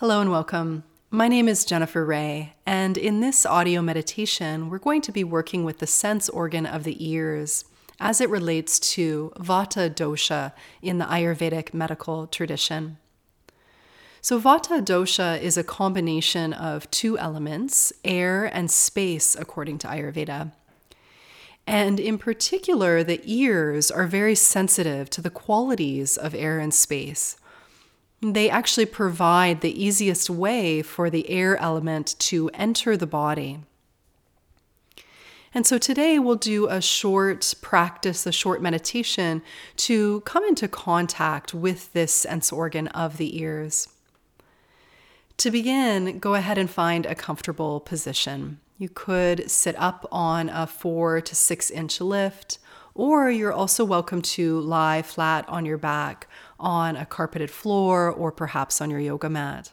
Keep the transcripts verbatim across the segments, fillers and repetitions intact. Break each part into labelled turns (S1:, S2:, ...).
S1: Hello and welcome. My name is Jennifer Ray, and in this audio meditation, we're going to be working with the sense organ of the ears as it relates to Vata dosha in the Ayurvedic medical tradition. So Vata dosha is a combination of two elements, air and space, according to Ayurveda. And in particular, the ears are very sensitive to the qualities of air and space. They actually provide the easiest way for the air element to enter the body. And so today we'll do a short practice, a short meditation to come into contact with this sense organ of the ears. To begin, go ahead and find a comfortable position. You could sit up on a four to six inch lift, or you're also welcome to lie flat on your back on a carpeted floor or perhaps on your yoga mat.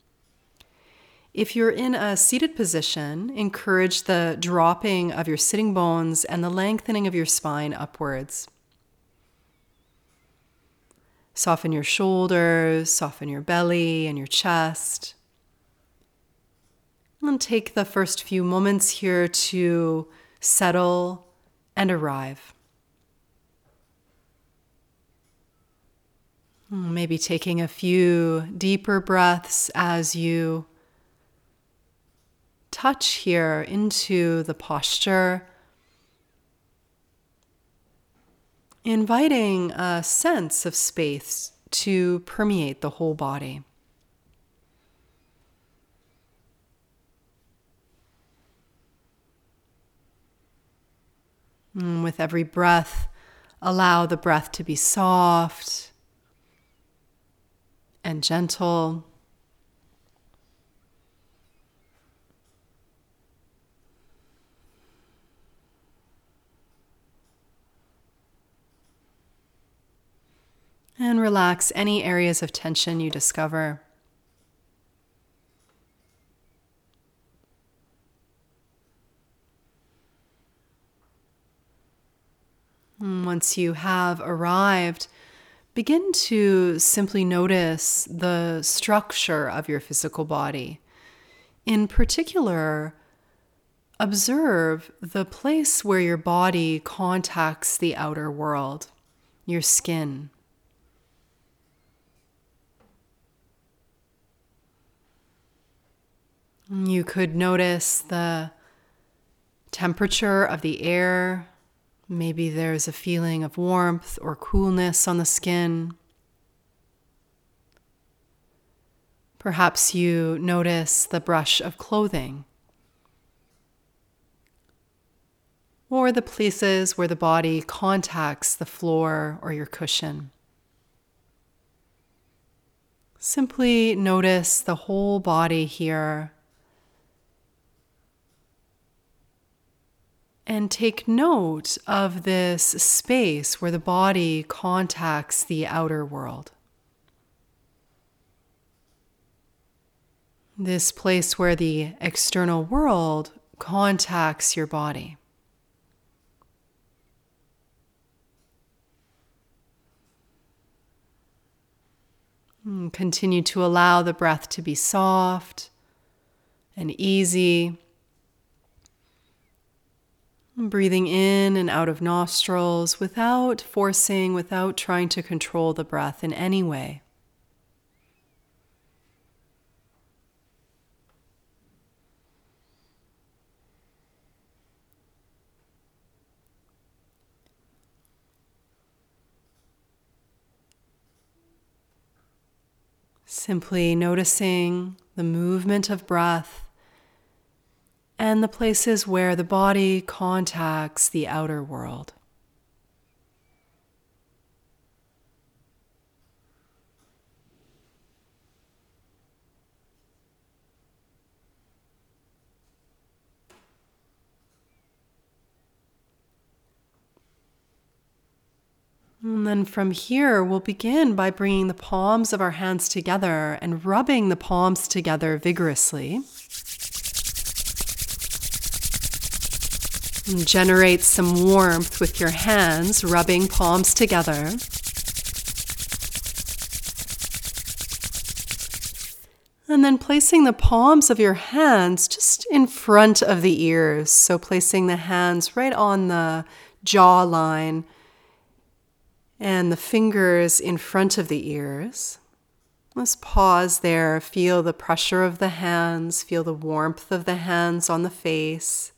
S1: If you're in a seated position, encourage the dropping of your sitting bones and the lengthening of your spine upwards. Soften your shoulders, soften your belly and your chest. And take the first few moments here to settle and arrive. Maybe taking a few deeper breaths as you touch here into the posture, inviting a sense of space to permeate the whole body. And with every breath, allow the breath to be soft and gentle. And relax any areas of tension you discover. And once you have arrived, begin to simply notice the structure of your physical body. In particular, observe the place where your body contacts the outer world, your skin. You could notice the temperature of the air. Maybe there's a feeling of warmth or coolness on the skin. Perhaps you notice the brush of clothing, or the places where the body contacts the floor or your cushion. Simply notice the whole body here. And take note of this space where the body contacts the outer world. This place where the external world contacts your body. And continue to allow the breath to be soft and easy. Breathing in and out of nostrils without forcing, without trying to control the breath in any way. Simply noticing the movement of breath and the places where the body contacts the outer world. And then from here, we'll begin by bringing the palms of our hands together and rubbing the palms together vigorously. And generate some warmth with your hands, rubbing palms together. And then placing the palms of your hands just in front of the ears. So placing the hands right on the jawline and the fingers in front of the ears. Let's pause there. Feel the pressure of the hands. Feel the warmth of the hands on the face.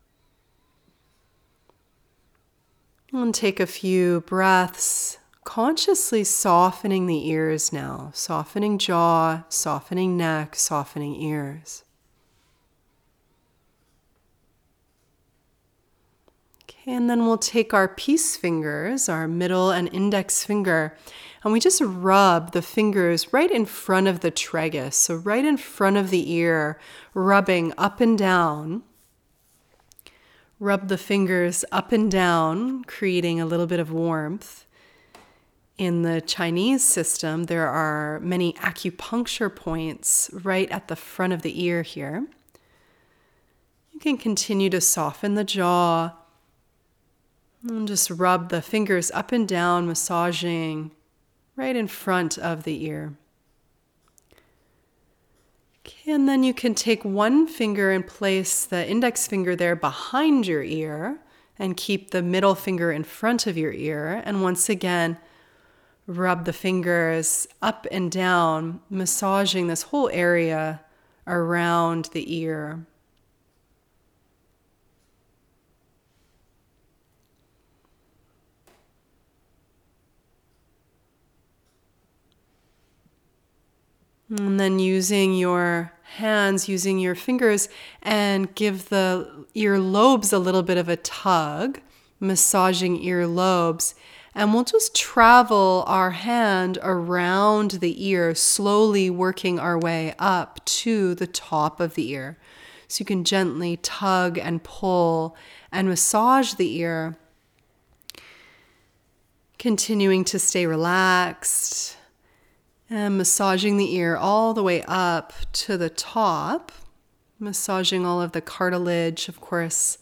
S1: And take a few breaths, consciously softening the ears now. Softening jaw, softening neck, softening ears. Okay, and then we'll take our peace fingers, our middle and index finger, and we just rub the fingers right in front of the tragus, so right in front of the ear, rubbing up and down. Rub the fingers up and down, creating a little bit of warmth. In the Chinese system, there are many acupuncture points right at the front of the ear here. You can continue to soften the jaw and just rub the fingers up and down, massaging right in front of the ear. Okay, and then you can take one finger and place the index finger there behind your ear and keep the middle finger in front of your ear. And once again, rub the fingers up and down, massaging this whole area around the ear. And then using your hands, using your fingers, and give the ear lobes a little bit of a tug, massaging ear lobes. And we'll just travel our hand around the ear, slowly working our way up to the top of the ear. So you can gently tug and pull and massage the ear, continuing to stay relaxed. And massaging the ear all the way up to the top, massaging all of the cartilage, of course.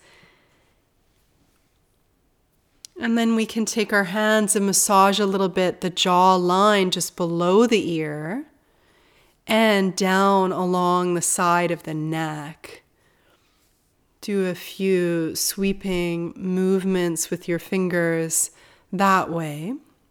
S1: And then we can take our hands and massage a little bit the jaw line just below the ear and down along the side of the neck. Do a few sweeping movements with your fingers that way.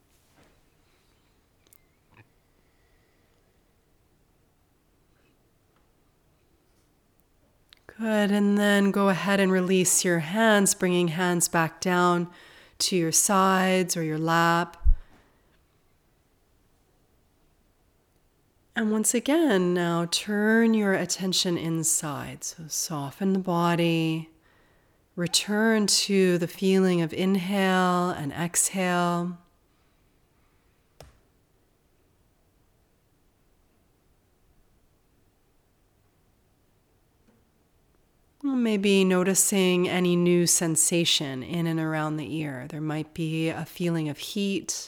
S1: Good, and then go ahead and release your hands, bringing hands back down to your sides or your lap. And once again, now turn your attention inside. So soften the body, return to the feeling of inhale and exhale. Maybe noticing any new sensation in and around the ear. There might be a feeling of heat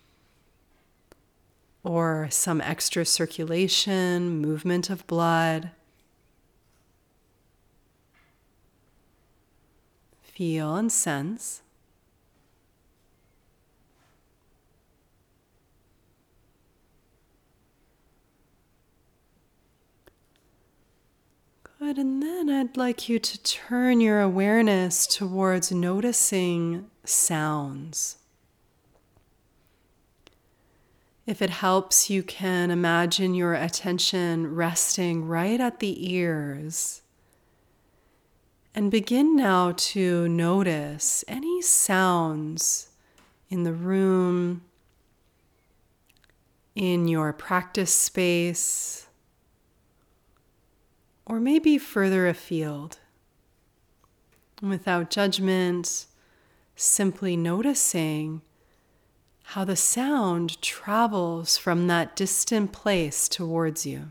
S1: or some extra circulation, movement of blood. Feel and sense. Good, and then I'd like you to turn your awareness towards noticing sounds. If it helps, you can imagine your attention resting right at the ears. And begin now to notice any sounds in the room, in your practice space, or maybe further afield. Without judgment, simply noticing how the sound travels from that distant place towards you.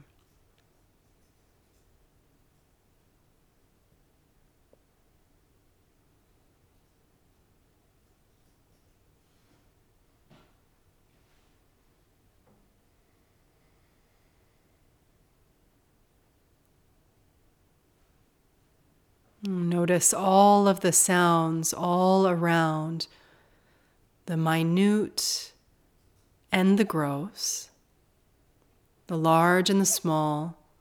S1: Notice all of the sounds all around, the minute and the gross, the large and the small,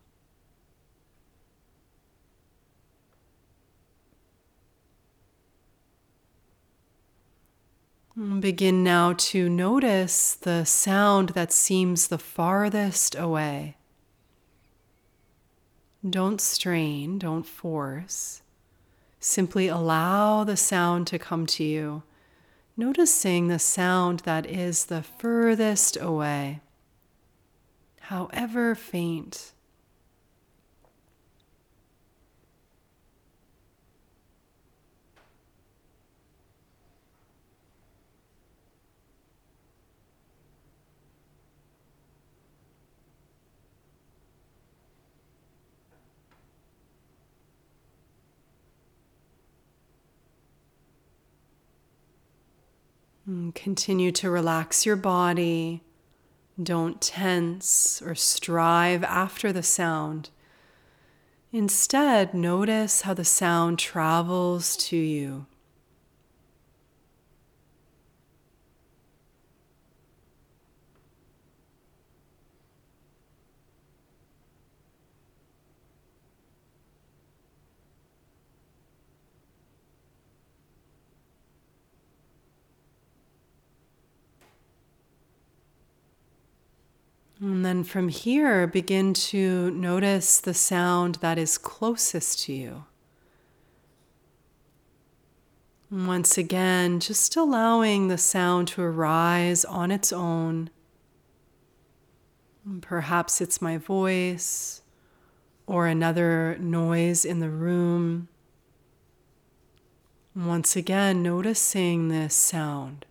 S1: Begin now to notice the sound that seems the farthest away. Don't strain, don't force. Simply allow the sound to come to you, noticing the sound that is the furthest away, however faint. And continue to relax your body. Don't tense or strive after the sound. Instead, notice how the sound travels to you. And then from here, begin to notice the sound that is closest to you. And once again, just allowing the sound to arise on its own. And perhaps it's my voice or another noise in the room. And once again, noticing this sound.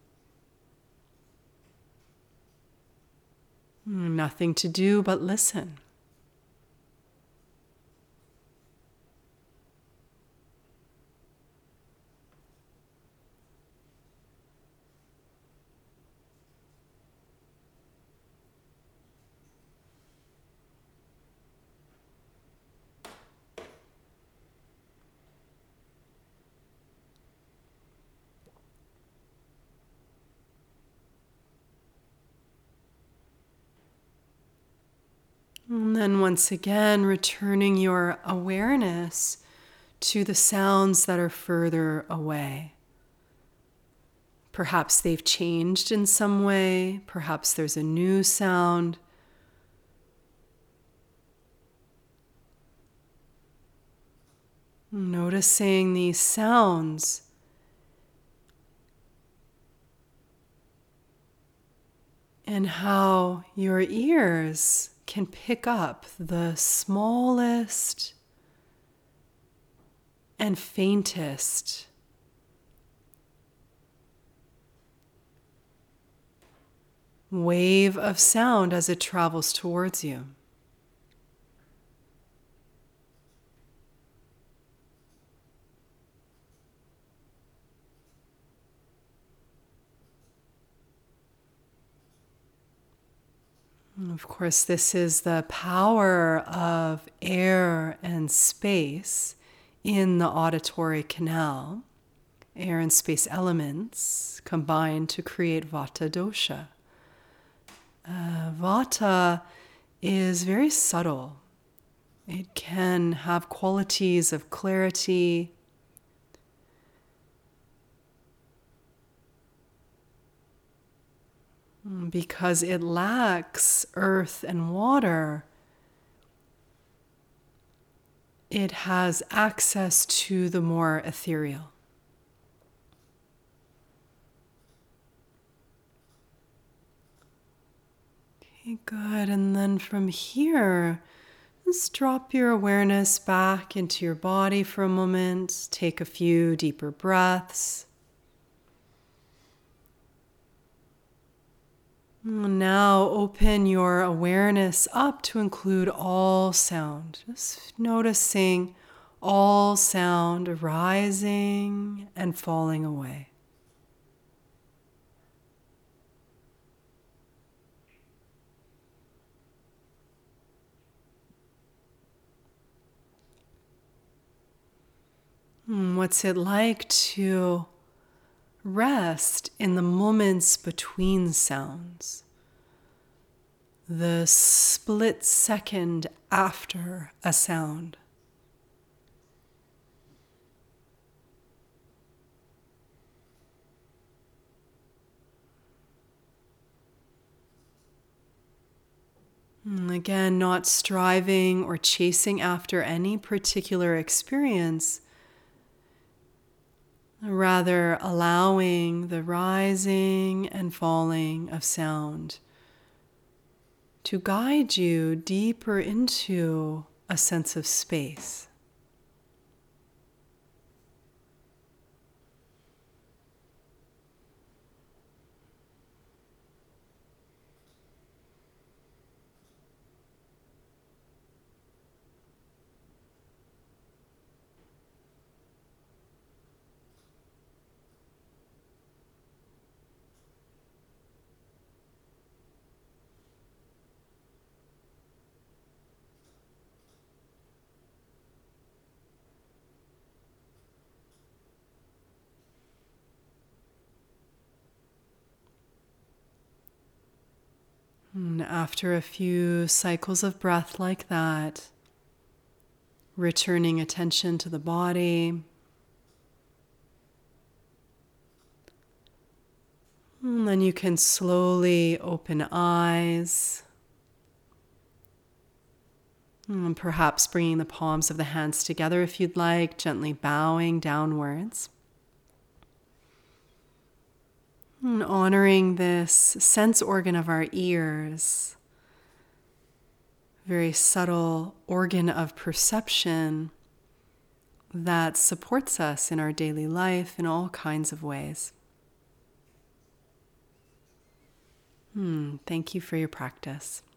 S1: Nothing to do but listen. And then once again, returning your awareness to the sounds that are further away. Perhaps they've changed in some way. Perhaps there's a new sound. Noticing these sounds. And how your ears can pick up the smallest and faintest wave of sound as it travels towards you. Of course, this is the power of air and space in the auditory canal. Air and space elements combine to create Vata dosha. Uh, Vata is very subtle. It can have qualities of clarity, because it lacks earth and water. It has access to the more ethereal. Okay, good. And then from here, just drop your awareness back into your body for a moment. Take a few deeper breaths. Now open your awareness up to include all sound. Just noticing all sound arising and falling away. What's it like to rest in the moments between sounds? The split second after a sound. And again, not striving or chasing after any particular experience, rather allowing the rising and falling of sound to guide you deeper into a sense of space. And after a few cycles of breath like that, returning attention to the body, and then you can slowly open eyes, and perhaps bringing the palms of the hands together if you'd like, gently bowing downwards. And honoring this sense organ of our ears, very subtle organ of perception that supports us in our daily life in all kinds of ways. Hmm, thank you for your practice.